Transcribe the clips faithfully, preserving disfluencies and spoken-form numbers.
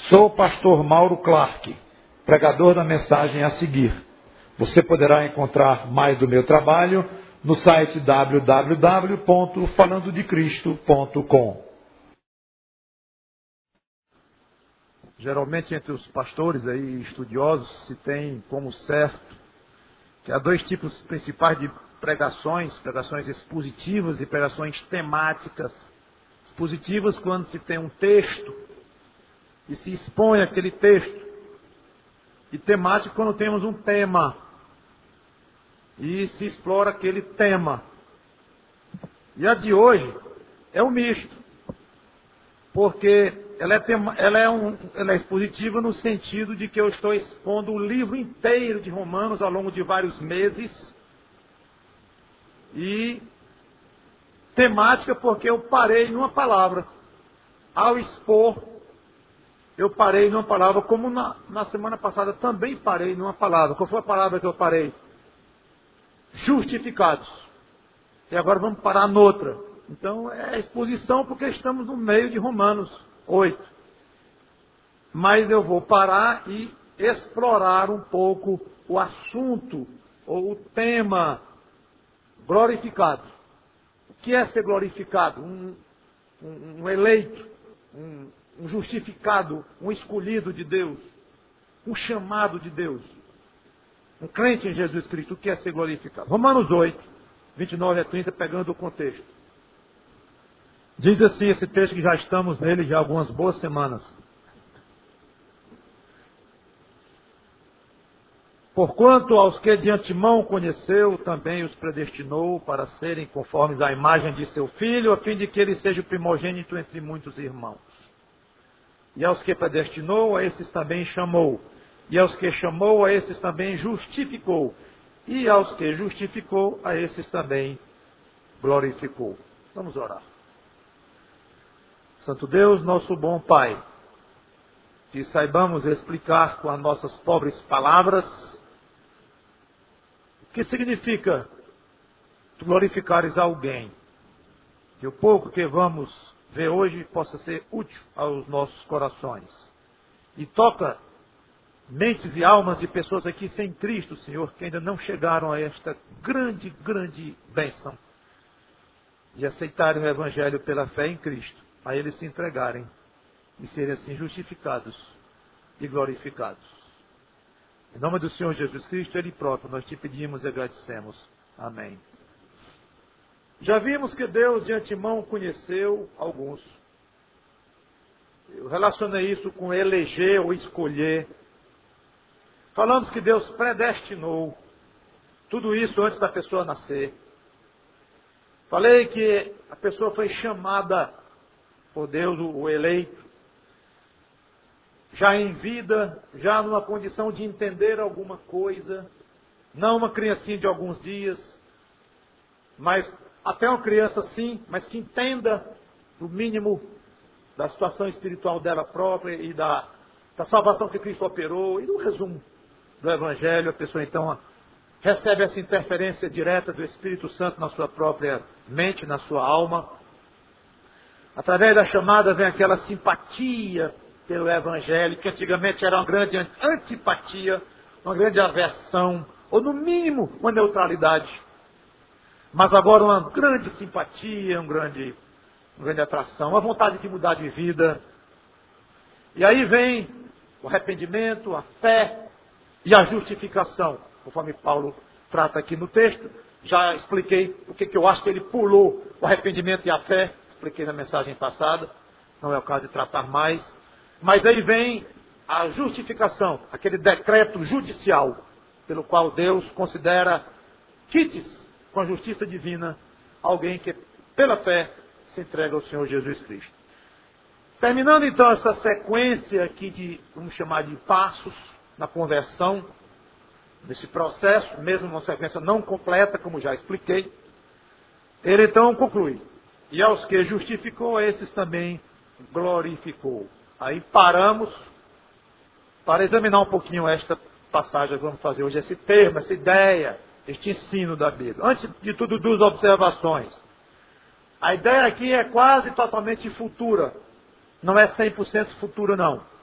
Sou o pastor Mauro Clark, pregador da mensagem a seguir. Você poderá encontrar mais do meu trabalho no site w w w ponto falando de cristo ponto com. Geralmente entre os pastores aí, estudiosos, se tem como certo que há dois tipos principais de pregações, pregações expositivas e pregações temáticas. Expositivas quando se tem um texto e se expõe aquele texto. E temático quando temos um tema e se explora aquele tema. E a de hoje é um misto, porque ela é, tema, ela, é um, ela é expositiva no sentido de que eu estou expondo o livro inteiro de Romanos ao longo de vários meses. E temática porque eu parei numa palavra. Ao expor, eu parei numa palavra, como na, na semana passada também parei numa palavra. Qual foi a palavra que eu parei? Justificados. E agora vamos parar noutra. Então é exposição porque estamos no meio de Romanos oito. Mas eu vou parar e explorar um pouco o assunto, ou o tema glorificado. O que é ser glorificado? Um, um, um eleito, um, um justificado, um escolhido de Deus, um chamado de Deus, um crente em Jesus Cristo. O que é ser glorificado? Romanos oito, vinte e nove a trinta, pegando o contexto. Diz assim esse texto que já estamos nele já há algumas boas semanas. Porquanto aos que de antemão conheceu, também os predestinou para serem conformes à imagem de seu Filho, a fim de que ele seja o primogênito entre muitos irmãos. E aos que predestinou, a esses também chamou. E aos que chamou, a esses também justificou. E aos que justificou, a esses também glorificou. Vamos orar. Santo Deus, nosso bom Pai, que saibamos explicar com as nossas pobres palavras o que significa tu glorificares alguém. Que o pouco que vamos ver hoje possa ser útil aos nossos corações. E toca mentes e almas de pessoas aqui sem Cristo, Senhor, que ainda não chegaram a esta grande, grande bênção de aceitarem o Evangelho pela fé em Cristo, a eles se entregarem e serem assim justificados e glorificados. Em nome do Senhor Jesus Cristo, Ele próprio, nós te pedimos e agradecemos. Amém. Já vimos que Deus de antemão conheceu alguns. Eu relacionei isso com eleger ou escolher. Falamos que Deus predestinou tudo isso antes da pessoa nascer. Falei que a pessoa foi chamada por Deus, o eleito, já em vida, já numa condição de entender alguma coisa, não uma criancinha de alguns dias, mas até uma criança sim, mas que entenda o mínimo da situação espiritual dela própria e da, da salvação que Cristo operou, e do resumo do Evangelho. A pessoa então recebe essa interferência direta do Espírito Santo na sua própria mente, na sua alma. Através da chamada vem aquela simpatia pelo Evangelho, que antigamente era uma grande antipatia, uma grande aversão, ou no mínimo uma neutralidade. Mas agora uma grande simpatia, um grande, uma grande atração, uma vontade de mudar de vida. E aí vem o arrependimento, a fé e a justificação, conforme Paulo trata aqui no texto. Já expliquei o que, que eu acho que ele pulou, o arrependimento e a fé. Expliquei na mensagem passada, não é o caso de tratar mais. Mas aí vem a justificação, aquele decreto judicial, pelo qual Deus considera quites com a justiça divina alguém que, pela fé, se entrega ao Senhor Jesus Cristo. Terminando então essa sequência aqui de, vamos chamar de passos na conversão, nesse processo, mesmo uma sequência não completa, como já expliquei, ele então conclui. E aos que justificou, a esses também glorificou. Aí paramos para examinar um pouquinho esta passagem que vamos fazer hoje, esse termo, essa ideia, este ensino da Bíblia. Antes de tudo, duas observações. A ideia aqui é quase totalmente futura. Não é cem por cento futura, não.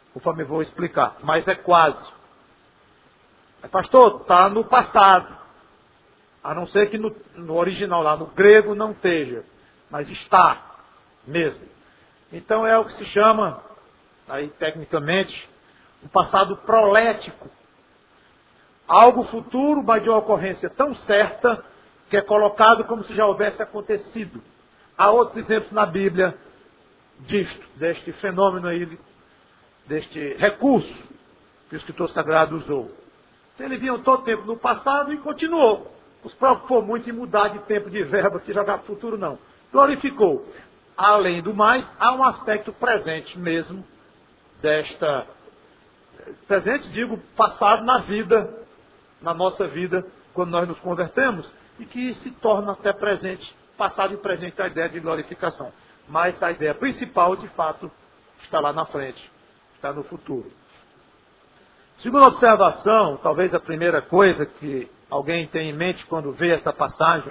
Conforme eu vou explicar. Mas é quase. Mas, pastor, está no passado. A não ser que no, no original, lá no grego, não esteja. Mas está mesmo. Então é o que se chama, aí tecnicamente, um passado prolético. Algo futuro, mas de uma ocorrência tão certa, que é colocado como se já houvesse acontecido. Há outros exemplos na Bíblia disto, deste fenômeno aí, deste recurso que o escritor sagrado usou. Então, ele vinha todo tempo no passado e continuou. Os preocupou muito em mudar de tempo de verbo, que jogar para o futuro não. Glorificou. Além do mais, há um aspecto presente mesmo desta... Presente, digo, passado na vida, na nossa vida, quando nós nos convertemos, e que se torna até presente, passado e presente, a ideia de glorificação. Mas a ideia principal, de fato, está lá na frente, está no futuro. Segunda observação, talvez a primeira coisa que alguém tem em mente quando vê essa passagem,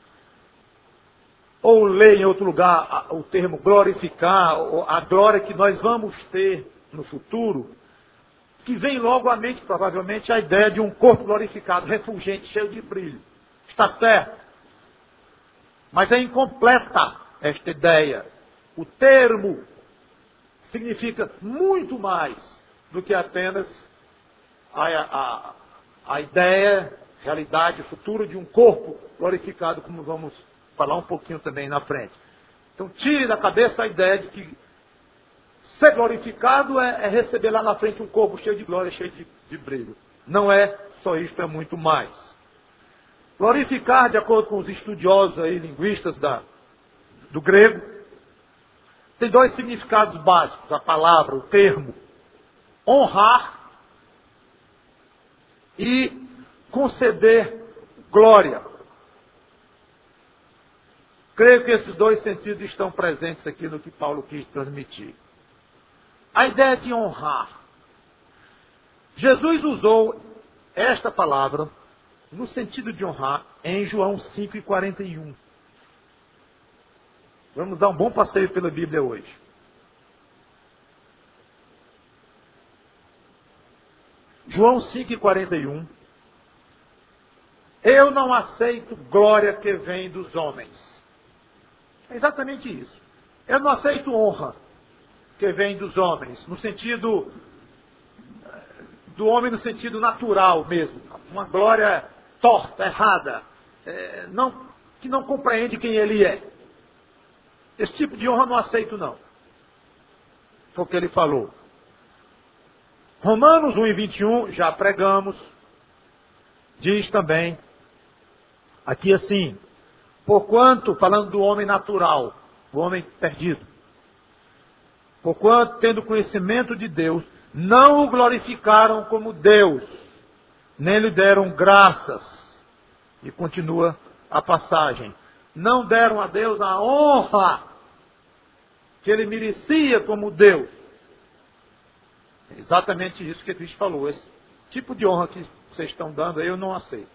ou lê em outro lugar o termo glorificar, a glória que nós vamos ter no futuro, que vem logo à mente, provavelmente, a ideia de um corpo glorificado, refulgente, cheio de brilho. Está certo? Mas é incompleta esta ideia. O termo significa muito mais do que apenas a, a, a ideia, realidade futura de um corpo glorificado, como vamos falar um pouquinho também na frente. Então, tire da cabeça a ideia de que ser glorificado é, é receber lá na frente um corpo cheio de glória, cheio de, de brilho. Não é só isto, é muito mais. Glorificar, de acordo com os estudiosos aí, linguistas da, do grego, tem dois significados básicos, a palavra, o termo. Honrar e conceder glória. Creio que esses dois sentidos estão presentes aqui no que Paulo quis transmitir. A ideia de honrar. Jesus usou esta palavra no sentido de honrar em João cinco e quarenta e um. Vamos dar um bom passeio pela Bíblia hoje. João cinco e quarenta e um. Eu não aceito glória que vem dos homens. É exatamente isso. Eu não aceito honra que vem dos homens, no sentido do homem no sentido natural mesmo. Uma glória torta, errada, é, não, que não compreende quem ele é. Esse tipo de honra eu não aceito não. Foi o que ele falou. Romanos um e vinte e um, já pregamos, diz também, aqui assim, porquanto, falando do homem natural, o homem perdido, porquanto, tendo conhecimento de Deus, não o glorificaram como Deus, nem lhe deram graças. E continua a passagem. Não deram a Deus a honra que ele merecia como Deus. É exatamente isso que Cristo falou. Esse tipo de honra que vocês estão dando aí, eu não aceito.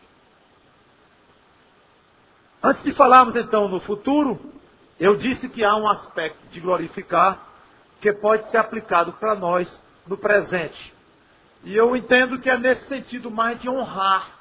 Antes de falarmos então no futuro, eu disse que há um aspecto de glorificar que pode ser aplicado para nós no presente. E eu entendo que é nesse sentido mais de honrar.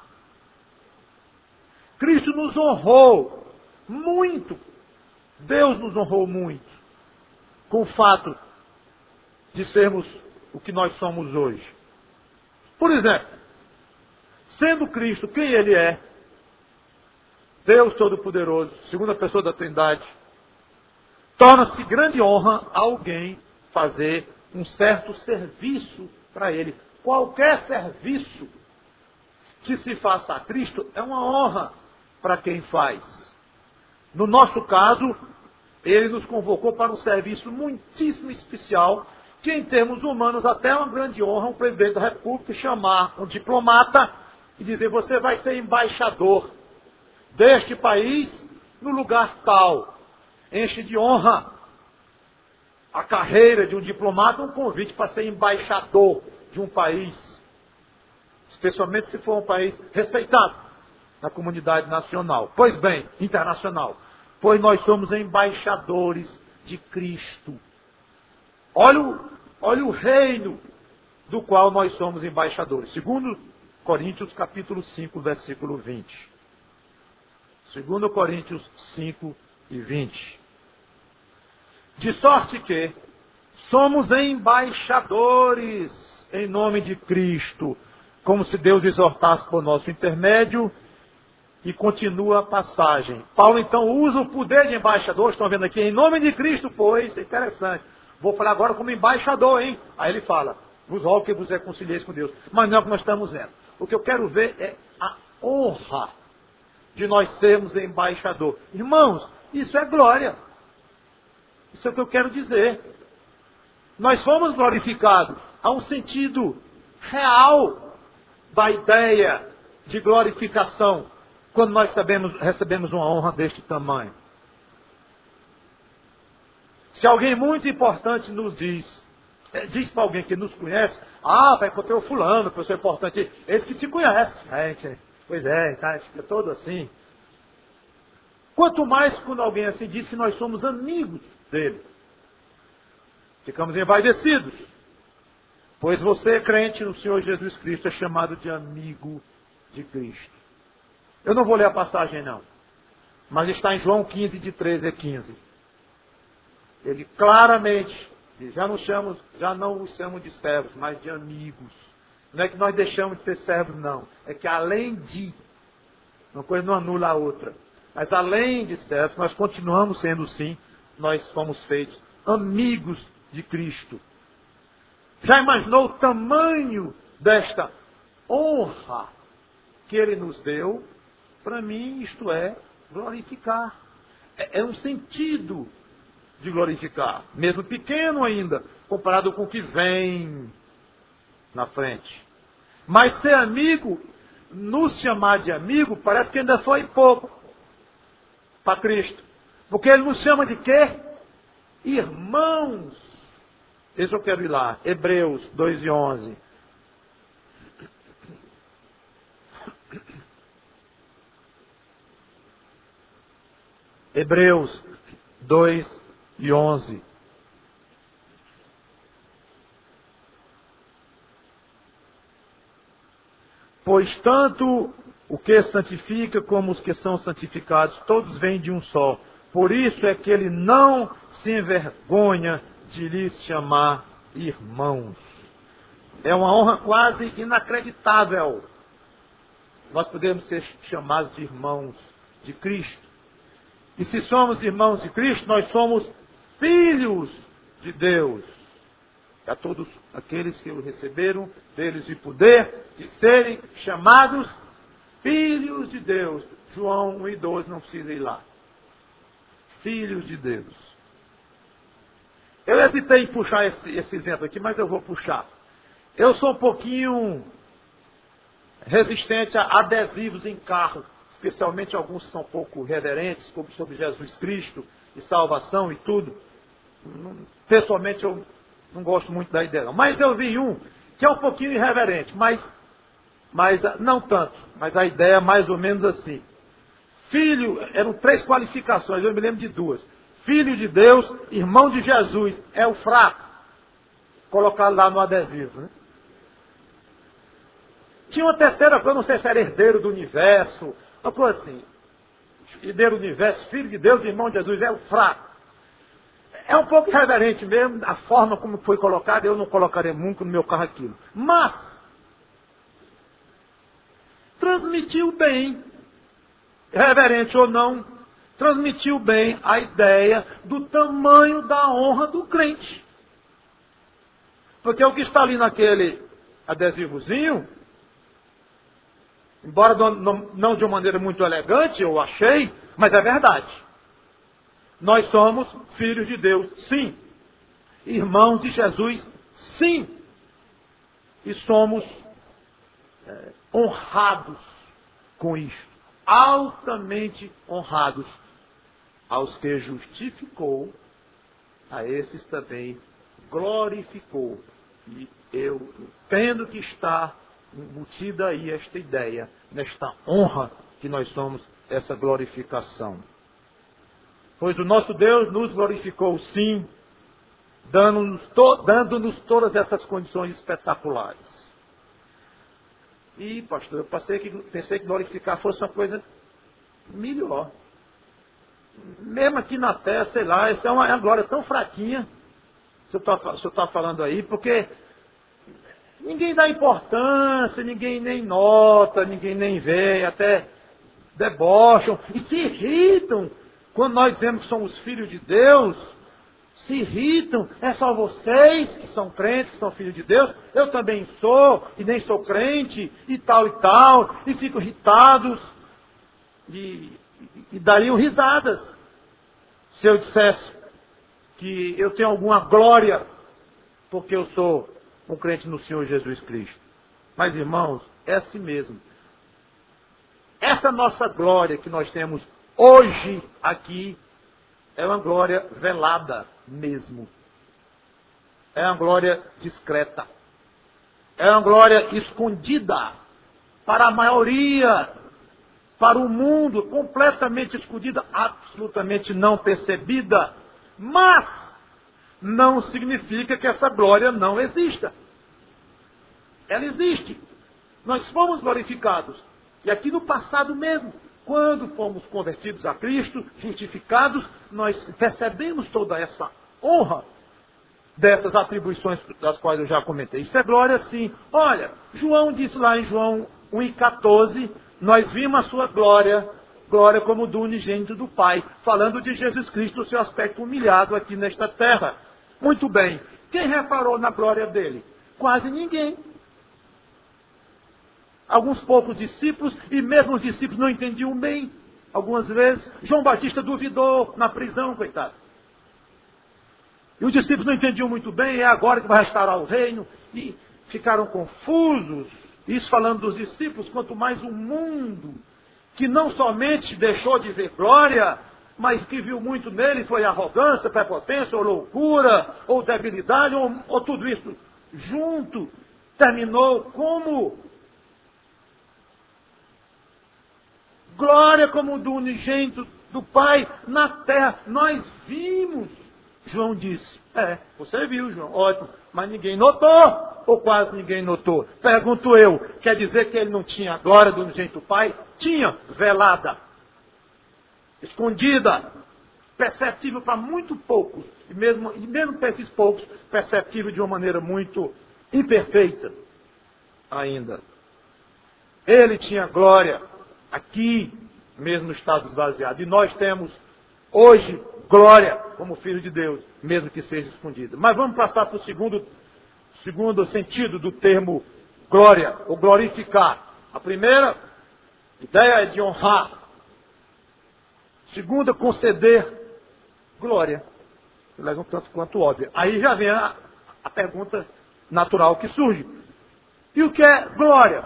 Cristo nos honrou muito. Deus nos honrou muito. Com o fato de sermos o que nós somos hoje. Por exemplo, sendo Cristo quem Ele é, Deus Todo-Poderoso, segunda pessoa da Trindade, torna-se grande honra a alguém fazer um certo serviço para Ele. Qualquer serviço que se faça a Cristo é uma honra para quem faz. No nosso caso, Ele nos convocou para um serviço muitíssimo especial, que em termos humanos até é uma grande honra um presidente da República chamar um diplomata e dizer, você vai ser embaixador deste país no lugar tal. Enche de honra a carreira de um diplomata, um convite para ser embaixador de um país, especialmente se for um país respeitado na comunidade nacional. Pois bem, internacional. Pois nós somos embaixadores de Cristo. Olha o, olha o reino do qual nós somos embaixadores. Segundo Coríntios capítulo cinco, versículo vinte. Segundo Coríntios cinco e vinte. De sorte que somos embaixadores em nome de Cristo, como se Deus exortasse por nosso intermédio. E continua a passagem. Paulo então usa o poder de embaixador, estão vendo aqui, em nome de Cristo, pois, é interessante. Vou falar agora como embaixador, hein? Aí ele fala, vos rogo que vos reconcilieis com Deus. Mas não é o que nós estamos vendo. O que eu quero ver é a honra de nós sermos embaixador. Irmãos, isso é glória. Isso é o que eu quero dizer. Nós fomos glorificados. Há um sentido real da ideia de glorificação quando nós sabemos, recebemos uma honra deste tamanho. Se alguém muito importante nos diz, diz para alguém que nos conhece, ah, vai encontrar o fulano, pessoa importante, esse que te conhece. É, pois é, tá, fica todo assim. Quanto mais quando alguém assim diz que nós somos amigos dele. Ficamos envaidecidos. Pois você, crente no Senhor Jesus Cristo, é chamado de amigo de Cristo. Eu não vou ler a passagem não, mas está em João quinze, de treze a quinze. Ele claramente, já não, chamamos, já não os chamamos de servos, mas de amigos. Não é que nós deixamos de ser servos, não. É que além de, uma coisa não anula a outra. Mas além de servos, nós continuamos sendo sim, nós fomos feitos amigos de Cristo. Já imaginou o tamanho desta honra que Ele nos deu? Para mim, isto é glorificar. É, é um sentido de glorificar. Mesmo pequeno ainda, comparado com o que vem na frente. Mas ser amigo, nos chamar de amigo, parece que ainda foi pouco para Cristo. Porque Ele nos chama de quê? Irmãos. Esse eu quero ir lá. Hebreus dois e onze. Hebreus dois e onze. Pois tanto o que santifica como os que são santificados, todos vêm de um só. Por isso é que ele não se envergonha de lhes chamar irmãos. É uma honra quase inacreditável. Nós podemos ser chamados de irmãos de Cristo. E se somos irmãos de Cristo, nós somos filhos de Deus. A todos aqueles que o receberam, deles o poder de serem chamados filhos de Deus. João um e doze, não precisa ir lá. Filhos de Deus. Eu hesitei em puxar esse, esse exemplo aqui, mas eu vou puxar. Eu sou um pouquinho resistente a adesivos em carro. Especialmente alguns que são um pouco reverentes, como sobre Jesus Cristo e salvação e tudo. Pessoalmente eu não gosto muito da ideia não. Mas eu vi um que é um pouquinho irreverente, mas, mas não tanto. Mas a ideia é mais ou menos assim. Filho, eram três qualificações, eu me lembro de duas. Filho de Deus, irmão de Jesus, é o fraco. Colocado lá no adesivo, né? Tinha uma terceira coisa, não sei se era herdeiro do universo, uma coisa assim. Herdeiro do universo, filho de Deus, irmão de Jesus, é o fraco. É um pouco irreverente mesmo, a forma como foi colocado, eu não colocaria nunca no meu carro aquilo. Mas, transmitiu bem, reverente ou não, transmitiu bem a ideia do tamanho da honra do crente. Porque o que está ali naquele adesivozinho, embora não, não de uma maneira muito elegante, eu achei, mas é verdade. Nós somos filhos de Deus, sim. Irmãos de Jesus, sim. E somos é, honrados com isto. Altamente honrados. Aos que justificou, a esses também glorificou. E eu entendo que está embutida aí esta ideia, nesta honra que nós somos, essa glorificação. Pois o nosso Deus nos glorificou, sim, dando-nos to, dando-nos todas essas condições espetaculares. E, pastor, eu pensei que, pensei que glorificar fosse uma coisa melhor. Mesmo aqui na terra, sei lá, essa é uma, é uma glória tão fraquinha, se eu estou falando aí, porque ninguém dá importância, ninguém nem nota, ninguém nem vê, até debocham e se irritam quando nós dizemos que somos filhos de Deus. Se irritam, é só vocês que são crentes, que são filhos de Deus, eu também sou, e nem sou crente, e tal e tal, e ficam irritados, e, e dariam risadas, se eu dissesse que eu tenho alguma glória, porque eu sou um crente no Senhor Jesus Cristo. Mas, irmãos, é assim mesmo. Essa nossa glória que nós temos hoje aqui, é uma glória velada mesmo. É uma glória discreta. É uma glória escondida para a maioria, para o mundo, completamente escondida, absolutamente não percebida. Mas não significa que essa glória não exista. Ela existe. Nós fomos glorificados. E aqui no passado mesmo, quando fomos convertidos a Cristo, justificados, nós recebemos toda essa honra dessas atribuições das quais eu já comentei. Isso é glória sim. Olha, João disse lá em João um e quatorze, nós vimos a sua glória, glória como do unigênito do Pai, falando de Jesus Cristo, o seu aspecto humilhado aqui nesta terra. Muito bem. Quem reparou na glória dele? Quase ninguém. Alguns poucos discípulos, e mesmo os discípulos não entendiam bem. Algumas vezes, João Batista duvidou na prisão, coitado. E os discípulos não entendiam muito bem, é agora que vai restaurar o reino. E ficaram confusos. Isso falando dos discípulos, quanto mais o mundo, que não somente deixou de ver glória, mas que viu muito nele, foi arrogância, prepotência, ou loucura, ou debilidade, ou, ou tudo isso junto, terminou como glória como do unigênito do Pai na terra. Nós vimos, João disse. É, você viu, João, ótimo, mas ninguém notou, ou quase ninguém notou. Pergunto eu, quer dizer que ele não tinha a glória do unigênito do Pai? Tinha, velada, escondida, perceptível para muito poucos, e mesmo, e mesmo para esses poucos, perceptível de uma maneira muito imperfeita ainda. Ele tinha glória aqui, mesmo no estado esvaziado. E nós temos hoje glória como filho de Deus, mesmo que seja escondida. Mas vamos passar para o segundo, segundo sentido do termo glória, ou glorificar. A primeira ideia é de honrar. Segunda, conceder glória. Aliás, um tanto quanto óbvio. Aí já vem a, a pergunta natural que surge. E o que é glória?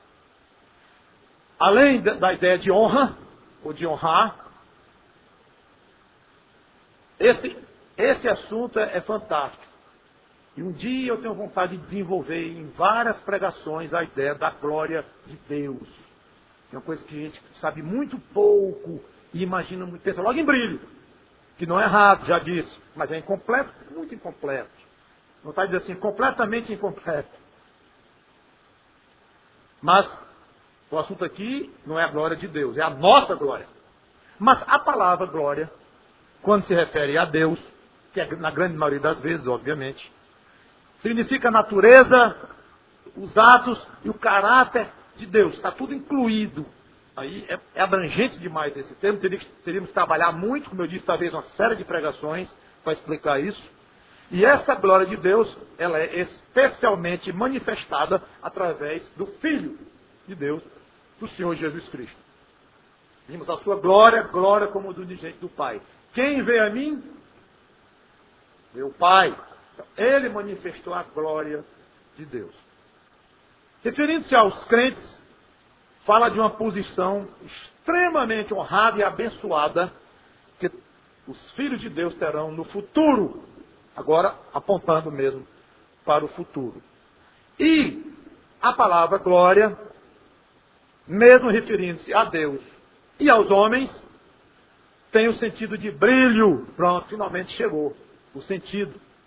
Além da, da ideia de honra, ou de honrar, esse, esse assunto é, é fantástico. E um dia eu tenho vontade de desenvolver em várias pregações a ideia da glória de Deus. É uma coisa que a gente sabe muito pouco e imagina, pensa logo em brilho. Que não é errado, já disse, mas é incompleto, muito incompleto. Não está dizendo assim, completamente incompleto. Mas o assunto aqui não é a glória de Deus, é a nossa glória. Mas a palavra glória, quando se refere a Deus, que é na grande maioria das vezes, obviamente, significa a natureza, os atos e o caráter de Deus. Está tudo incluído. Aí é, é abrangente demais esse termo. Teríamos, teríamos que trabalhar muito, como eu disse, talvez uma série de pregações para explicar isso. E essa glória de Deus, ela é especialmente manifestada através do Filho de Deus, do Senhor Jesus Cristo. Vimos a sua glória, glória como do unigênito do Pai. Quem vê a mim, vê o Pai. Então, ele manifestou a glória de Deus. Referindo-se aos crentes, fala de uma posição extremamente honrada e abençoada que os filhos de Deus terão no futuro. Agora, apontando mesmo para o futuro. E a palavra glória, mesmo referindo-se a Deus e aos homens, tem o sentido de brilho. Pronto, finalmente chegou o sentido.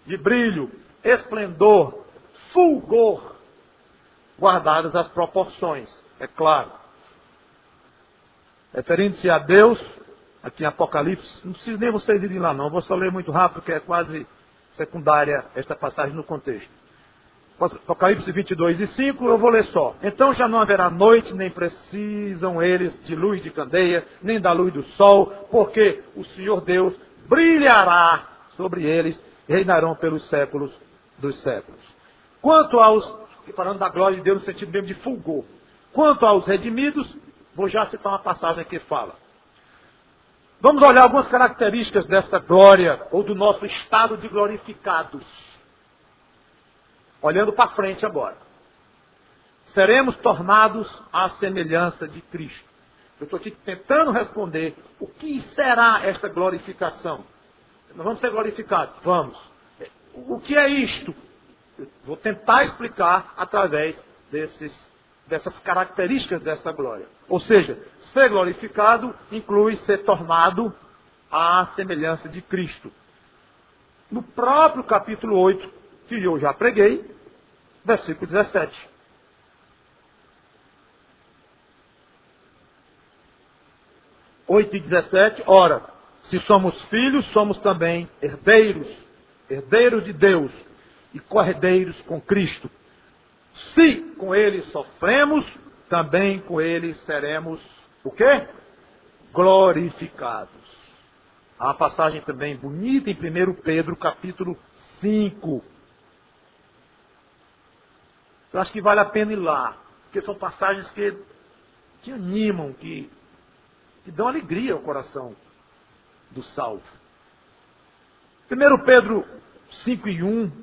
de brilho, esplendor, fulgor, guardadas as proporções, é claro. Referindo-se a Deus, aqui em Apocalipse, não preciso nem vocês irem lá não, vou só ler muito rápido, porque é quase secundária esta passagem no contexto. Apocalipse vinte e dois e cinco, eu vou ler só. Então já não haverá noite, nem precisam eles de luz de candeia, nem da luz do sol, porque o Senhor Deus brilhará sobre eles e reinarão pelos séculos dos séculos. Quanto aos, falando da glória de Deus no sentido mesmo de fulgor, quanto aos redimidos, vou já citar uma passagem que fala. Vamos olhar algumas características dessa glória, ou do nosso estado de glorificados. Olhando para frente agora. Seremos tornados à semelhança de Cristo. Eu estou aqui tentando responder o que será esta glorificação. Nós vamos ser glorificados? Vamos. O que é isto? Eu vou tentar explicar através desses, dessas características dessa glória. Ou seja, ser glorificado inclui ser tornado à semelhança de Cristo. No próprio capítulo oito, que eu já preguei, versículo dezessete. oito e dezessete, ora, se somos filhos, somos também herdeiros, herdeiros de Deus e co-herdeiros com Cristo. Se com Ele sofremos, também com Ele seremos, o quê? Glorificados. Há uma passagem também bonita em primeiro Pedro, capítulo cinco. Eu acho que vale a pena ir lá, porque são passagens que, que animam, que, que dão alegria ao coração do salvo. primeiro Pedro cinco e um.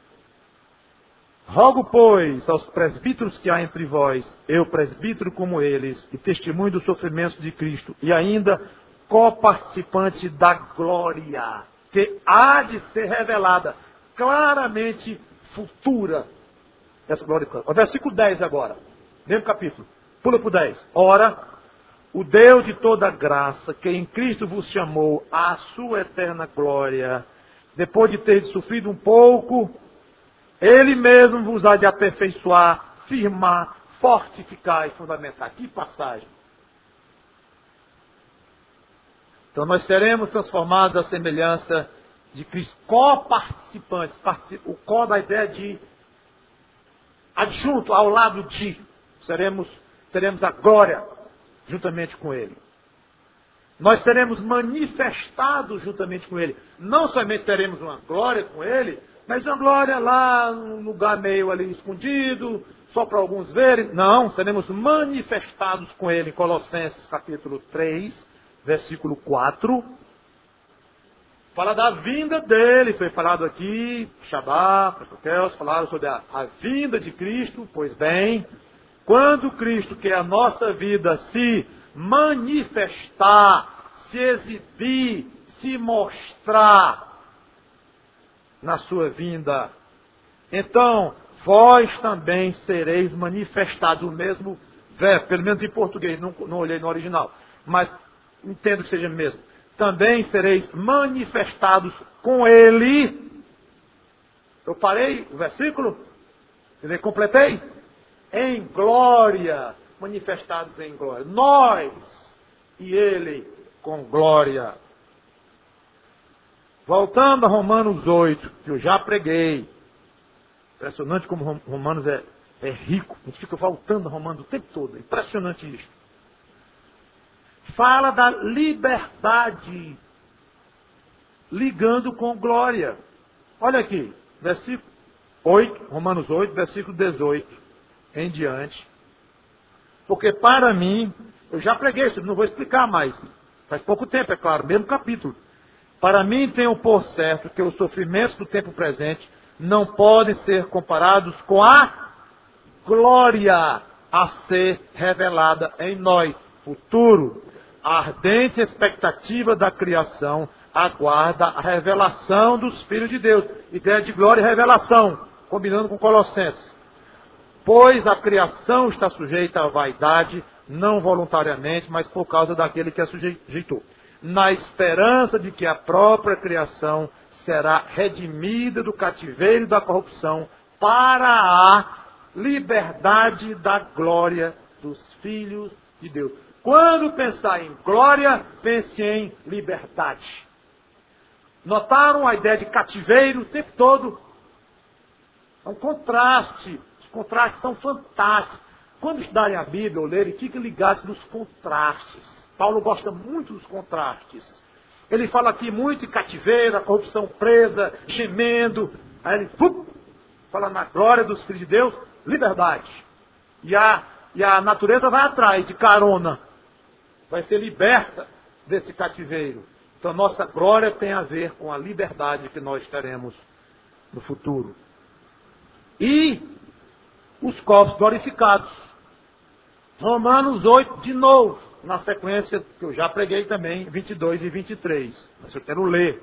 Rogo, pois, aos presbíteros que há entre vós, eu presbítero como eles, e testemunho do sofrimento de Cristo, e ainda coparticipante da glória, que há de ser revelada, claramente futura. Essa glória. O versículo dez agora, mesmo capítulo, pula para o dez. Ora, o Deus de toda graça, que em Cristo vos chamou à sua eterna glória, depois de ter sofrido um pouco, Ele mesmo vos há de aperfeiçoar, firmar, fortificar e fundamentar. Que passagem! Então nós seremos transformados à semelhança de Cristo, coparticipantes. O co da ideia de adjunto, ao lado de. Seremos, teremos a glória juntamente com Ele. Nós seremos manifestados juntamente com Ele. Não somente teremos uma glória com Ele, mas uma glória lá num lugar meio ali escondido, só para alguns verem. Não, seremos manifestados com Ele. Em Colossenses capítulo três, versículo quatro. Fala da vinda dele. Foi falado aqui, Shabá, pastor Kels, falaram sobre a, a vinda de Cristo. Pois bem, quando Cristo, que é a nossa vida, se manifestar, se exibir, se mostrar na sua vinda, então vós também sereis manifestados. O mesmo verbo, pelo menos em português, não, não olhei no original, mas entendo que seja mesmo. Também sereis manifestados com Ele. Eu parei o versículo? Quer dizer, completei? Em glória. Manifestados em glória. Nós e Ele com glória. Voltando a Romanos oito, que eu já preguei. Impressionante como Romanos é, é rico. A gente fica voltando a Romanos o tempo todo. Impressionante isso. Fala da liberdade, ligando com glória. Olha aqui, versículo oito, Romanos oito, versículo dezoito, em diante. Porque para mim, eu já preguei isso, não vou explicar mais. Faz pouco tempo, é claro, mesmo capítulo. Para mim tenho por certo que os sofrimentos do tempo presente não podem ser comparados com a glória a ser revelada em nós, futuro. A ardente expectativa da criação aguarda a revelação dos filhos de Deus. Ideia de glória e revelação, combinando com Colossenses. Pois a criação está sujeita à vaidade, não voluntariamente, mas por causa daquele que a sujeitou. na esperança de que a própria criação será redimida do cativeiro e da corrupção para a liberdade da glória dos filhos de Deus. Quando pensar em glória, pense em liberdade. Notaram a ideia de cativeiro o tempo todo? É um contraste. Os contrastes são fantásticos. Quando estudarem a Bíblia ou lerem, fiquem ligados nos contrastes. Paulo gosta muito dos contrastes. Ele fala aqui muito em cativeiro, a corrupção presa, gemendo. Aí ele pum, fala na glória dos filhos de Deus, liberdade. E a, e a natureza vai atrás, de carona. Vai ser liberta desse cativeiro. Então, nossa glória tem a ver com a liberdade que nós teremos no futuro. E os corpos glorificados. Romanos oito, de novo, na sequência que eu já preguei também, vinte e dois e vinte e três. Mas eu quero ler.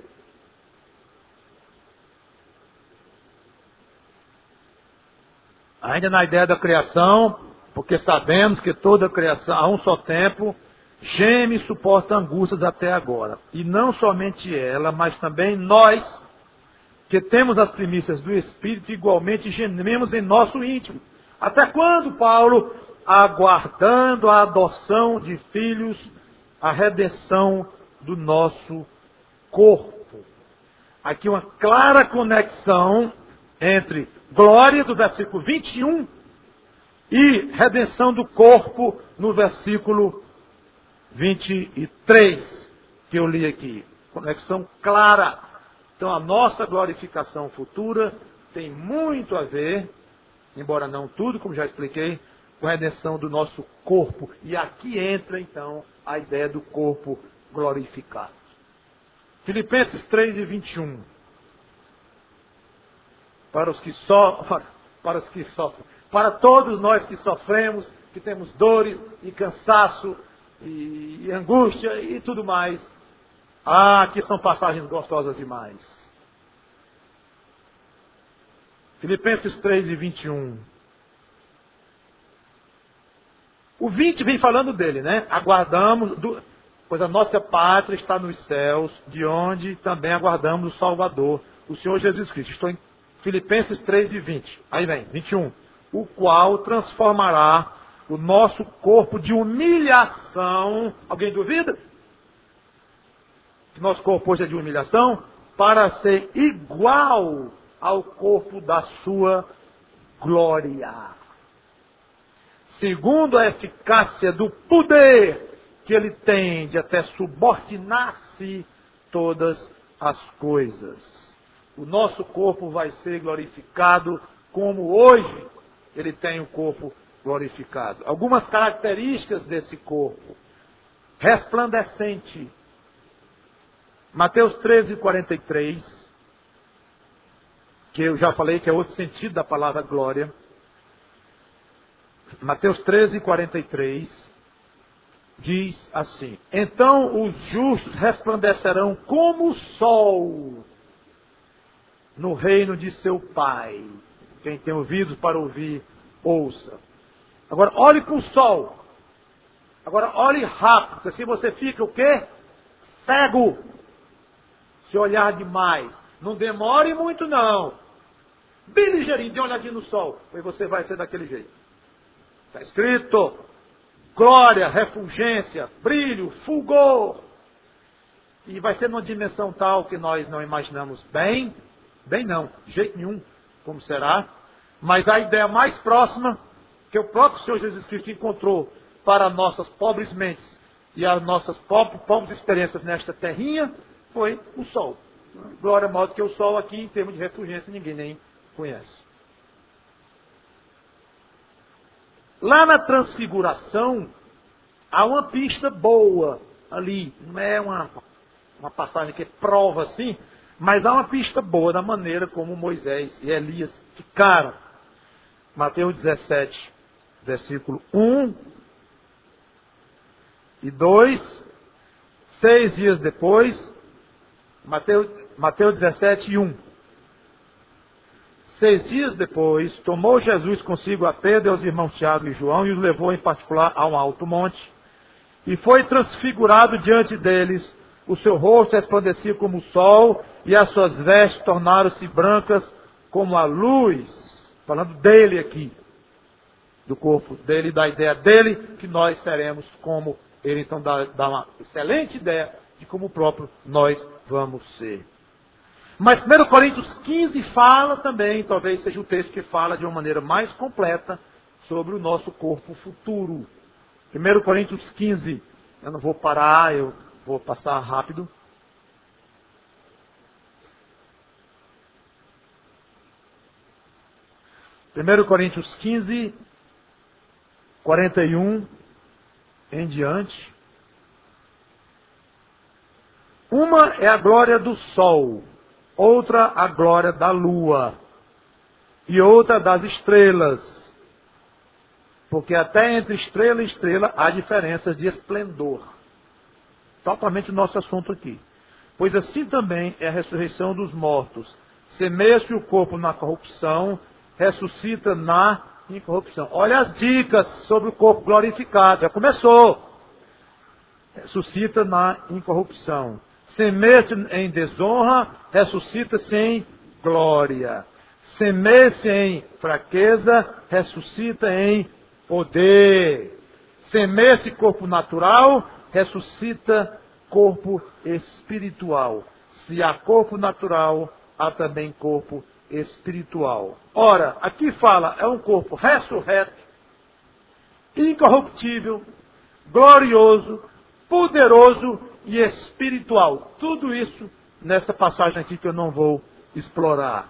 Ainda na ideia da criação, porque sabemos que toda a criação, a um só tempo, geme e suporta angústias até agora. E não somente ela, mas também nós, que temos as primícias do Espírito, igualmente gememos em nosso íntimo. Até quando, Paulo? Aguardando a adoção de filhos, a redenção do nosso corpo. Aqui uma clara conexão entre glória do versículo vinte e um e redenção do corpo no versículo vinte e três, que eu li aqui. Conexão clara. Então a nossa glorificação futura tem muito a ver, embora não tudo, como já expliquei, com a redenção do nosso corpo. E aqui entra então a ideia do corpo glorificado. Filipenses três e vinte e um. Para os que sofrem, para os que sofrem, para todos nós que sofremos, que temos dores e cansaço e, e angústia e tudo mais. Ah, aqui são passagens gostosas demais. Filipenses três e vinte e um. O vinte vem falando dele, né? Aguardamos, do, pois a nossa pátria está nos céus, de onde também aguardamos o Salvador, o Senhor Jesus Cristo. Estou em Filipenses três e vinte. Aí vem, vinte e um. O qual transformará o nosso corpo de humilhação. Alguém duvida? Que nosso corpo hoje é de humilhação? Para ser igual ao corpo da sua glória. Segundo a eficácia do poder que ele tem de até subordinar-se todas as coisas. O nosso corpo vai ser glorificado como hoje ele tem o corpo glorificado. Algumas características desse corpo. Resplandecente. Mateus treze, quarenta e três, que eu já falei que é outro sentido da palavra glória. Mateus treze, quarenta e três, diz assim: então os justos resplandecerão como o sol no reino de seu Pai. Quem tem ouvidos para ouvir, ouça. Agora olhe para o sol. Agora olhe rápido, porque assim você fica o quê? Cego. Se olhar demais. Não demore muito não. Bem ligeirinho, dê uma olhadinha no sol. Aí você vai ser daquele jeito. Está escrito: glória, refulgência, brilho, fulgor. E vai ser numa dimensão tal que nós não imaginamos bem. Bem não, de jeito nenhum como será. Mas a ideia mais próxima que o próprio Senhor Jesus Cristo encontrou para nossas pobres mentes e as nossas pobres, pobres experiências nesta terrinha foi o sol. Glória maior do que o sol aqui em termos de refulgência ninguém nem conhece. Lá na transfiguração, há uma pista boa ali. Não é uma, uma passagem que prova assim, mas há uma pista boa da maneira como Moisés e Elias ficaram. Mateus dezessete, versículo um e dois. Seis dias depois, Mateus, Mateus dezessete, um. Seis dias depois, tomou Jesus consigo a Pedro e aos irmãos Tiago e João e os levou em particular a um alto monte. E foi transfigurado diante deles, o seu rosto resplandecia como o sol, e as suas vestes tornaram-se brancas como a luz. Falando dele aqui, do corpo dele, da ideia dele, que nós seremos como ele. Então dá, dá uma excelente ideia de como o próprio nós vamos ser. Mas primeiro Coríntios quinze fala também, talvez seja o texto que fala de uma maneira mais completa sobre o nosso corpo futuro. primeiro Coríntios quinze, eu não vou parar, eu vou passar rápido. primeiro Coríntios quinze, quarenta e um em diante. Uma é a glória do sol, outra a glória da lua, e outra das estrelas. Porque até entre estrela e estrela há diferenças de esplendor. Totalmente o nosso assunto aqui. Pois assim também é a ressurreição dos mortos. Semeia-se o corpo na corrupção, ressuscita na incorrupção. Olha as dicas sobre o corpo glorificado. Já começou. Ressuscita na incorrupção. Semeia-se em desonra, ressuscita-se em glória. Semeia-se em fraqueza, ressuscita em poder. Semeia-se corpo natural, ressuscita corpo espiritual. Se há corpo natural, há também corpo espiritual. Ora, aqui fala, é um corpo ressurreto, incorruptível, glorioso, poderoso e espiritual. Tudo isso nessa passagem aqui que eu não vou explorar.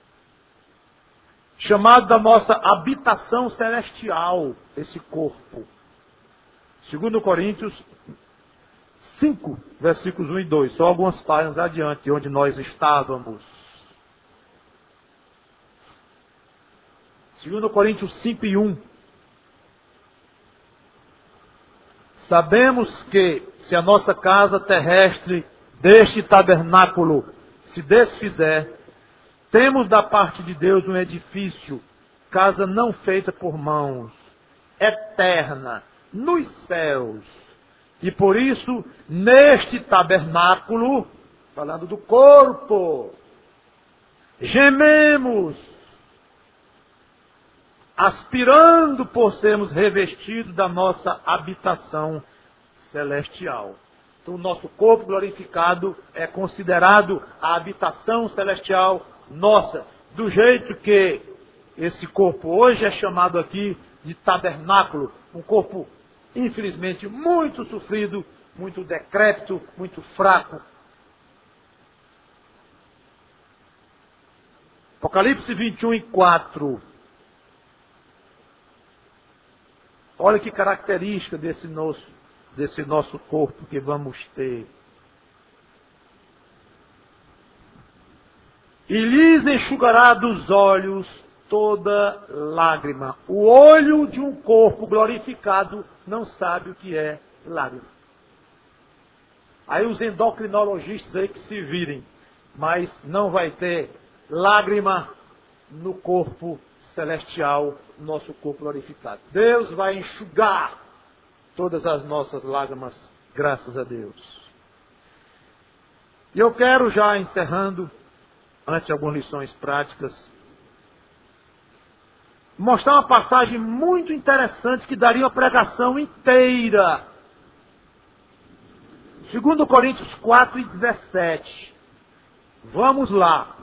Chamado da nossa habitação celestial, esse corpo. segundo Coríntios cinco, versículos um e dois. Só algumas páginas adiante, onde nós estávamos. segundo Coríntios cinco e um. Sabemos que, se a nossa casa terrestre deste tabernáculo se desfizer, temos da parte de Deus um edifício, casa não feita por mãos, eterna, nos céus. E por isso, neste tabernáculo, falando do corpo, gememos, aspirando por sermos revestidos da nossa habitação celestial. Então, o nosso corpo glorificado é considerado a habitação celestial nossa, do jeito que esse corpo hoje é chamado aqui de tabernáculo, um corpo infelizmente muito sofrido, muito decrépito, muito fraco. Apocalipse vinte e um e quatro. Olha que característica desse nosso, desse nosso corpo que vamos ter. E lhes enxugará dos olhos toda lágrima. O olho de um corpo glorificado não sabe o que é lágrima. Aí os endocrinologistas aí que se virem, mas não vai ter lágrima no corpo celestial, nosso corpo glorificado. Deus vai enxugar todas as nossas lágrimas, graças a Deus. E eu quero já encerrando, antes de algumas lições práticas, mostrar uma passagem muito interessante que daria uma pregação inteira. segundo Coríntios quatro e dezessete. Vamos lá.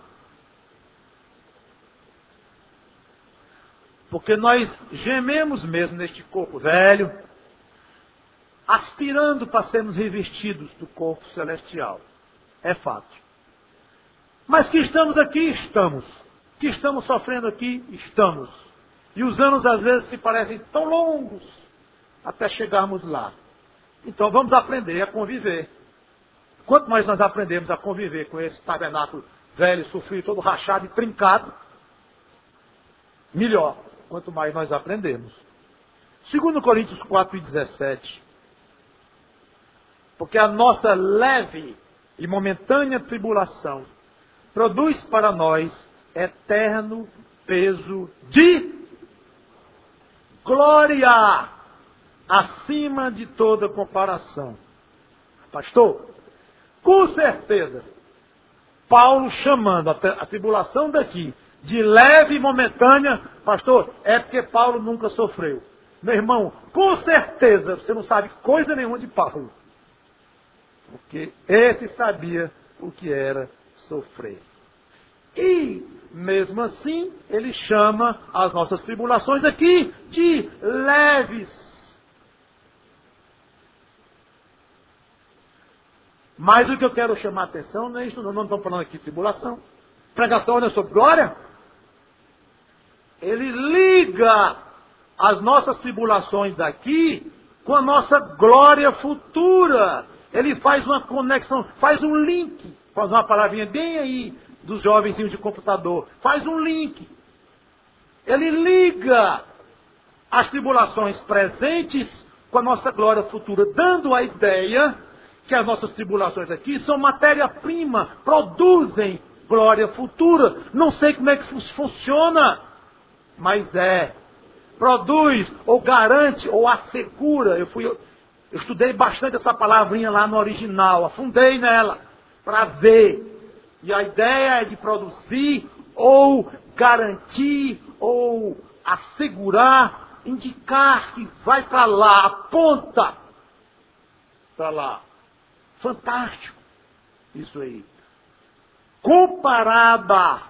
Porque nós gememos mesmo neste corpo velho, aspirando para sermos revestidos do corpo celestial. É fato. Mas que estamos aqui, estamos. Que estamos sofrendo aqui, estamos. E os anos às vezes se parecem tão longos até chegarmos lá. Então vamos aprender a conviver. Quanto mais nós aprendemos a conviver com esse tabernáculo velho, sofrido, todo rachado e trincado, melhor. Quanto mais nós aprendemos. segundo Coríntios quatro e dezessete. Porque a nossa leve e momentânea tribulação produz para nós eterno peso de glória acima de toda comparação. Pastor, Com certeza, Paulo chamando a tribulação daqui de leve e momentânea, pastor, é porque Paulo nunca sofreu. Meu irmão, com certeza você não sabe coisa nenhuma de Paulo. Porque esse sabia o que era sofrer. E, mesmo assim, ele chama as nossas tribulações aqui de leves. Mas o que eu quero chamar a atenção não é isso, não, não estamos falando aqui de tribulação. Pregação não é sobre glória. Ele liga as nossas tribulações daqui com a nossa glória futura. Ele faz uma conexão, faz um link, faz uma palavrinha bem aí dos jovenzinhos de computador, faz um link. Ele liga as tribulações presentes com a nossa glória futura, dando a ideia que as nossas tribulações aqui são matéria-prima, produzem glória futura. Não sei como é que funciona, mas é. Produz, ou garante, ou assegura. Eu, fui, eu estudei bastante essa palavrinha lá no original, afundei nela, para ver. E a ideia é de produzir, ou garantir, ou assegurar, indicar que vai para lá, aponta para lá. Fantástico, isso aí. Comparada,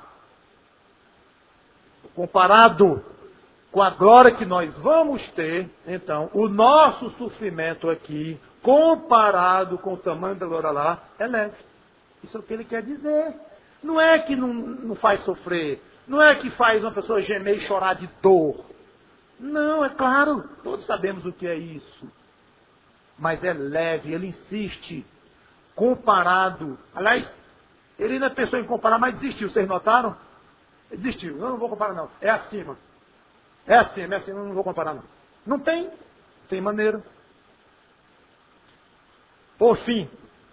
comparado com a glória que nós vamos ter, então, o nosso sofrimento aqui, comparado com o tamanho da glória lá, é leve. Isso é o que ele quer dizer. Não é que não, não faz sofrer, não é que faz uma pessoa gemer e chorar de dor. Não, é claro, todos sabemos o que é isso. Mas é leve, ele insiste. Comparado. Aliás, ele não pensou em comparar, mas desistiu. Vocês notaram? Desistiu. Eu não vou comparar, não. É acima. É acima, é acima, eu não vou comparar, não. Não tem. Tem maneira. Por fim,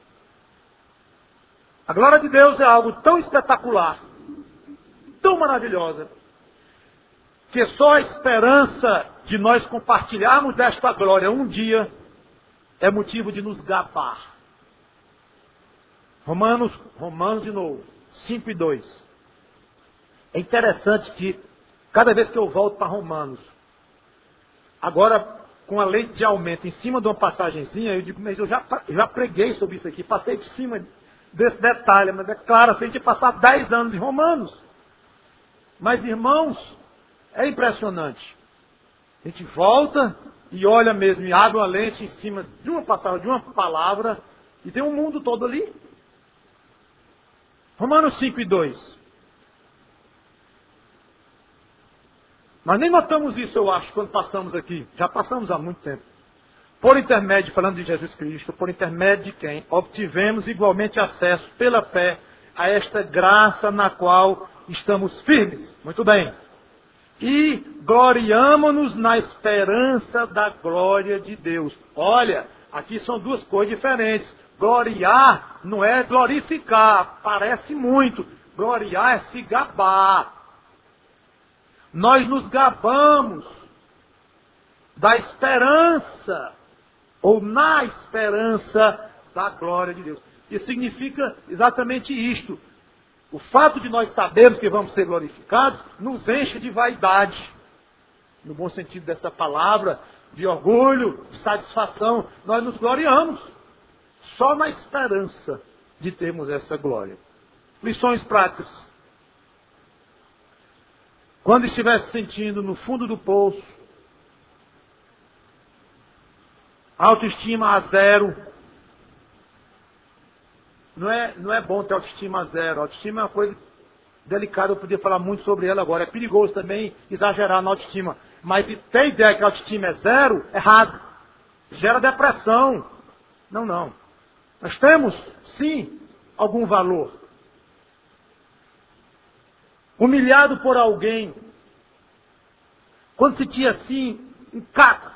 a glória de Deus é algo tão espetacular, tão maravilhosa, que só a esperança de nós compartilharmos desta glória um dia é motivo de nos gabar. Romanos, Romanos de novo, cinco e dois. É interessante que, cada vez que eu volto para Romanos, agora com a lei de aumento em cima de uma passagenzinha, eu digo, mas eu já, já preguei sobre isso aqui, passei por cima desse detalhe, mas é claro, se a gente passar dez anos em Romanos. Mas, irmãos, é impressionante. A gente volta e olha mesmo, e abre uma lente em cima de uma passagem, de uma palavra, e tem um mundo todo ali. Romanos cinco e dois. Nós nem notamos isso, eu acho, quando passamos aqui. Já passamos há muito tempo. Por intermédio, falando de Jesus Cristo, por intermédio de quem obtivemos igualmente acesso pela fé a esta graça na qual estamos firmes. Muito bem. E gloriamo-nos na esperança da glória de Deus. Olha, aqui são duas coisas diferentes. Gloriar não é glorificar, parece muito. Gloriar é se gabar. Nós nos gabamos da esperança, ou na esperança da glória de Deus. Isso significa exatamente isto. O fato de nós sabermos que vamos ser glorificados nos enche de vaidade, no bom sentido dessa palavra, de orgulho, de satisfação. Nós nos gloriamos só na esperança de termos essa glória. Lições práticas. Quando estiver se sentindo no fundo do poço, autoestima a zero, não é, não é bom ter autoestima a zero. Autoestima é uma coisa delicada, eu podia falar muito sobre ela agora. É perigoso também exagerar na autoestima. Mas se tem ideia que a autoestima é zero, errado. Gera depressão. Não, não. Nós temos, sim, algum valor. Humilhado por alguém, quando se tinha assim, um caco,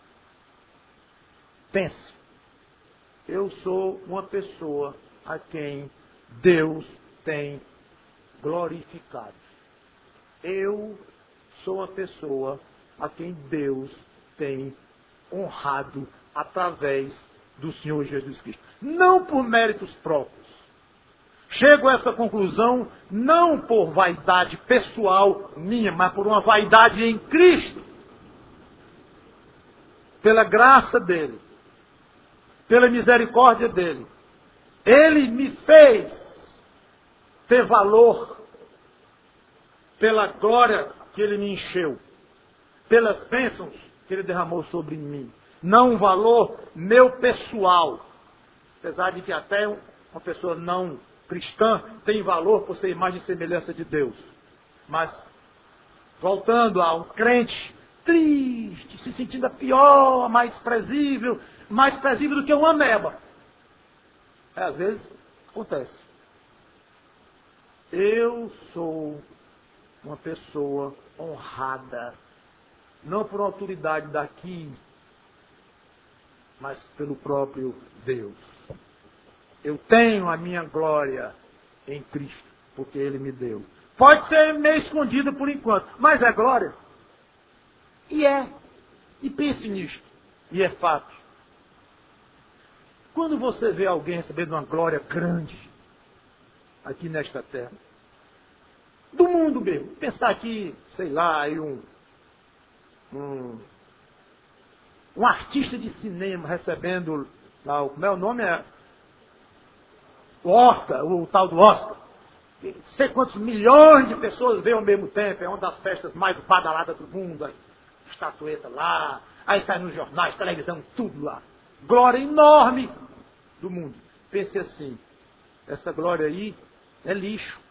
pense, eu sou uma pessoa a quem Deus tem glorificado. Eu sou uma pessoa a quem Deus tem honrado através do Senhor Jesus Cristo. Não por méritos próprios. Chego a essa conclusão não por vaidade pessoal minha, mas por uma vaidade em Cristo. Pela graça dele. Pela misericórdia dele. Ele me fez ter valor pela glória que ele me encheu. Pelas bênçãos que ele derramou sobre mim. Não um valor meu pessoal. Apesar de que até uma pessoa não cristã tem valor por ser imagem e semelhança de Deus. Mas, voltando a um crente triste, se sentindo a pior, a mais desprezível, mais desprezível do que uma ameba. É, às vezes acontece. Eu sou uma pessoa honrada, não por autoridade daqui, mas pelo próprio Deus. Eu tenho a minha glória em Cristo, porque Ele me deu. Pode ser meio escondida por enquanto, mas é glória. E é. E pense nisto. E é fato. Quando você vê alguém recebendo uma glória grande, aqui nesta terra, do mundo mesmo, pensar aqui, sei lá, aí um, um, um artista de cinema recebendo, lá, como é o nome? É o Oscar, o tal do Oscar. Não sei quantos milhões de pessoas veem ao mesmo tempo, é uma das festas mais badaladas do mundo, a estatueta lá, aí sai nos jornais, televisão, tudo lá. Glória enorme do mundo. Pense assim, essa glória aí é lixo.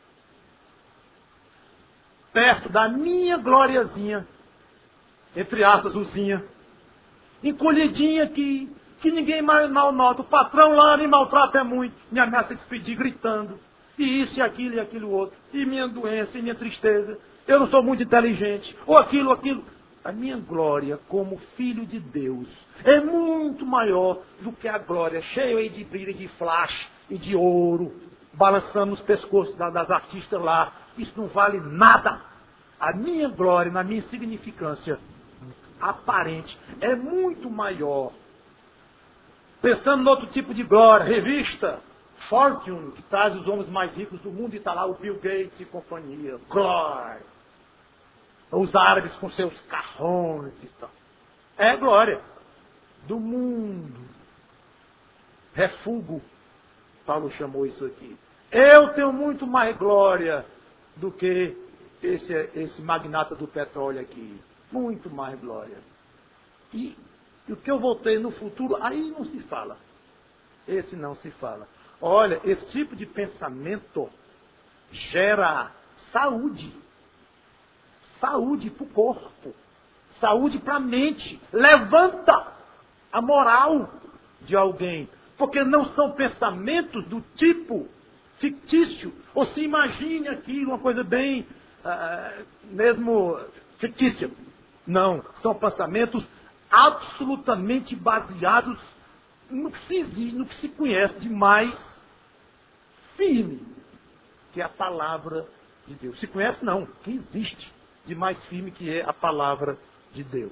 Perto da minha gloriazinha, entre aspas, usinha, encolhidinha que, que ninguém mais mal nota. O patrão lá me maltrata muito, me ameaça despedir gritando. E isso, e aquilo, e aquilo outro. E minha doença, e minha tristeza. Eu não sou muito inteligente. Ou aquilo, ou aquilo. A minha glória como filho de Deus é muito maior do que a glória cheia de brilho, de flash e de ouro, balançando os pescoços das artistas lá. Isso não vale nada. A minha glória, na minha insignificância aparente, é muito maior. Pensando em outro tipo de glória, revista Fortune, que traz os homens mais ricos do mundo, e está lá o Bill Gates e companhia. Glória. Os árabes com seus carrões e tal. É glória do mundo. Refúgio, Paulo chamou isso aqui. Eu tenho muito mais glória do que esse, esse magnata do petróleo aqui. Muito mais glória. E, e o que eu vou ter no futuro, aí não se fala. Esse não se fala. Olha, esse tipo de pensamento gera saúde. Saúde para o corpo. Saúde para a mente. Levanta a moral de alguém. Porque não são pensamentos do tipo fictício. Ou se imagine aquilo, uma coisa bem, uh, mesmo fictícia. Não, são pensamentos absolutamente baseados no que se exige, no que se conhece de mais firme, que é a palavra de Deus. Se conhece não, que existe de mais firme, que é a palavra de Deus.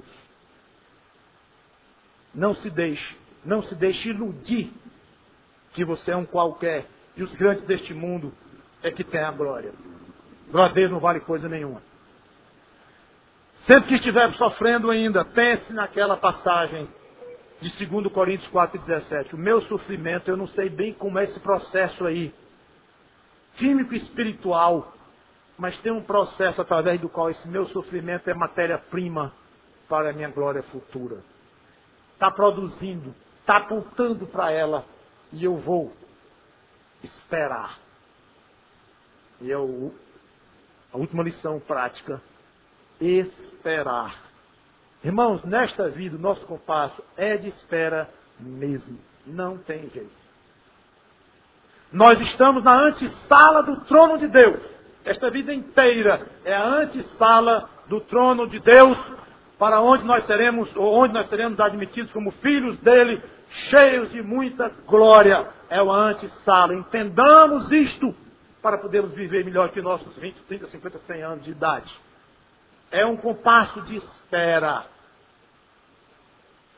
Não se deixe, não se deixe iludir que você é um qualquer e os grandes deste mundo é que tem a glória. Glória a Deus não vale coisa nenhuma. Sempre que estiver sofrendo ainda, pense naquela passagem de dois Coríntios quatro, dezessete. O meu sofrimento, eu não sei bem como é esse processo aí, químico e espiritual, mas tem um processo através do qual esse meu sofrimento é matéria-prima para a minha glória futura. Está produzindo, está apontando para ela, e eu vou esperar. E é o, a última lição prática, esperar. Irmãos, nesta vida, o nosso compasso é de espera mesmo. Não tem jeito. Nós estamos na antessala do trono de Deus. Esta vida inteira é a antessala do trono de Deus, para onde nós seremos, ou onde nós seremos admitidos como filhos dele, cheios de muita glória. É uma antessala. Entendamos isto para podermos viver melhor que nossos vinte, trinta, cinquenta, cem anos de idade. É um compasso de espera.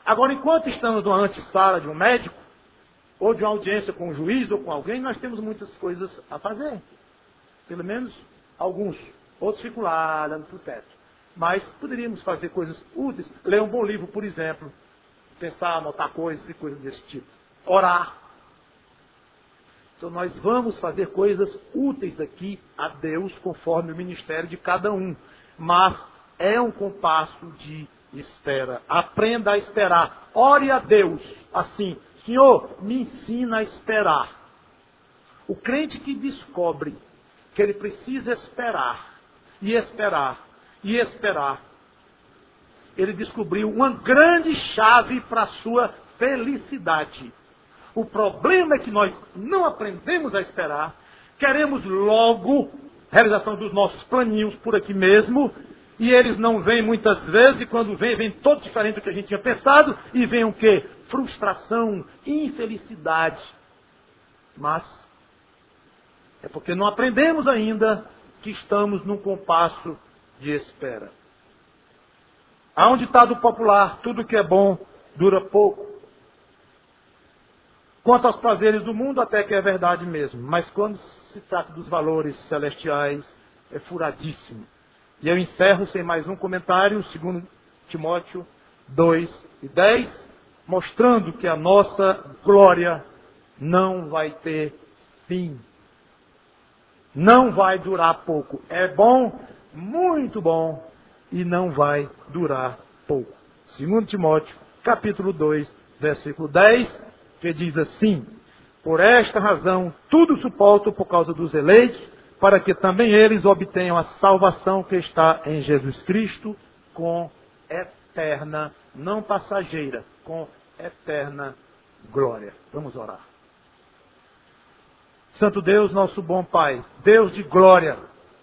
Agora, enquanto estamos numa antessala de um médico, ou de uma audiência com um juiz ou com alguém, nós temos muitas coisas a fazer. Pelo menos alguns. Outros ficam lá, olhando para o teto. Mas poderíamos fazer coisas úteis. Ler um bom livro, por exemplo. Pensar, anotar coisas e coisas desse tipo. Orar. Então nós vamos fazer coisas úteis aqui a Deus, conforme o ministério de cada um. Mas é um compasso de espera. Aprenda a esperar. Ore a Deus assim. Senhor, me ensina a esperar. O crente que descobre que ele precisa esperar, e esperar, e esperar, ele descobriu uma grande chave para a sua felicidade. O problema é que nós não aprendemos a esperar, queremos logo realização dos nossos planinhos por aqui mesmo, e eles não vêm muitas vezes, e quando vêm, vêm todo diferente do que a gente tinha pensado, e vem o quê? Frustração, infelicidade. Mas é porque não aprendemos ainda que estamos num compasso de espera. Há um ditado popular: tudo que é bom dura pouco. Quanto aos prazeres do mundo, até que é verdade mesmo. Mas quando se trata dos valores celestiais, é furadíssimo. E eu encerro sem mais um comentário, segundo Timóteo dois e dez, mostrando que a nossa glória não vai ter fim. Não vai durar pouco. É bom, muito bom, e não vai durar pouco. segundo Timóteo, capítulo dois, versículo dez, que diz assim: por esta razão, tudo suporto por causa dos eleitos, para que também eles obtenham a salvação que está em Jesus Cristo, com eterna, não passageira, com eterna glória. Vamos orar. Santo Deus, nosso bom Pai, Deus de glória,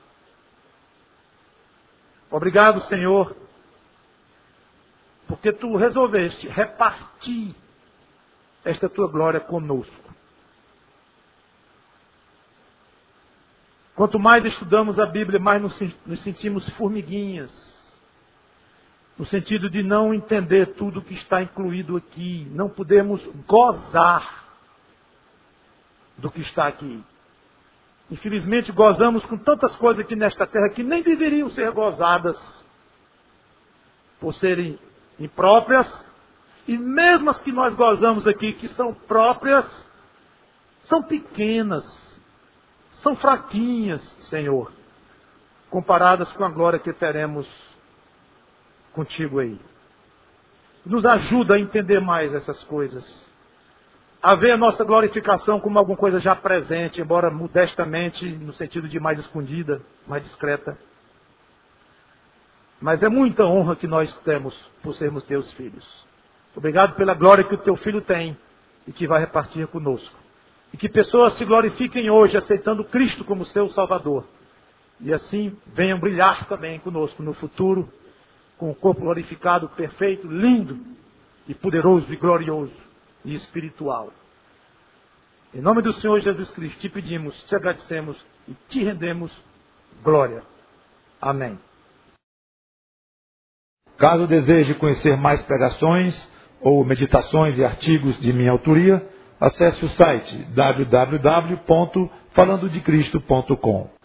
obrigado, Senhor, porque Tu resolveste repartir esta Tua glória conosco. Quanto mais estudamos a Bíblia, mais nos sentimos formiguinhas, no sentido de não entender tudo que está incluído aqui, não podemos gozar do que está aqui. Infelizmente, gozamos com tantas coisas aqui nesta terra que nem deveriam ser gozadas, por serem impróprias, e mesmo as que nós gozamos aqui, que são próprias, são pequenas, são fraquinhas, Senhor, comparadas com a glória que teremos contigo aí. Nos ajuda a entender mais essas coisas, a ver a nossa glorificação como alguma coisa já presente, embora modestamente, no sentido de mais escondida, mais discreta. Mas é muita honra que nós temos por sermos teus filhos. Obrigado pela glória que o teu filho tem e que vai repartir conosco. E que pessoas se glorifiquem hoje aceitando Cristo como seu Salvador. E assim venham brilhar também conosco no futuro, com o corpo glorificado, perfeito, lindo e poderoso e glorioso e espiritual. Em nome do Senhor Jesus Cristo, te pedimos, te agradecemos e te rendemos glória. Amém. Caso deseje conhecer mais pregações ou meditações e artigos de minha autoria, acesse o site w w w ponto falando de cristo ponto com.